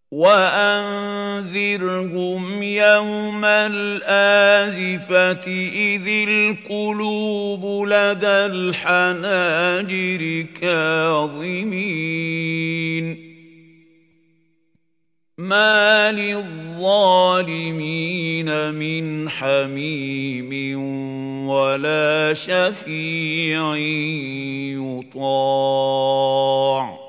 وَأَنذِرْهُمْ يَوْمَ الْآزِفَةِ إِذِ الْقُلُوبُ لَدَى الْحَنَاجِرِ كَاظِمِينَ مَا لِلظَّالِمِينَ مِنْ حَمِيمٍ وَلَا شَفِيعٍ يُطَاعُ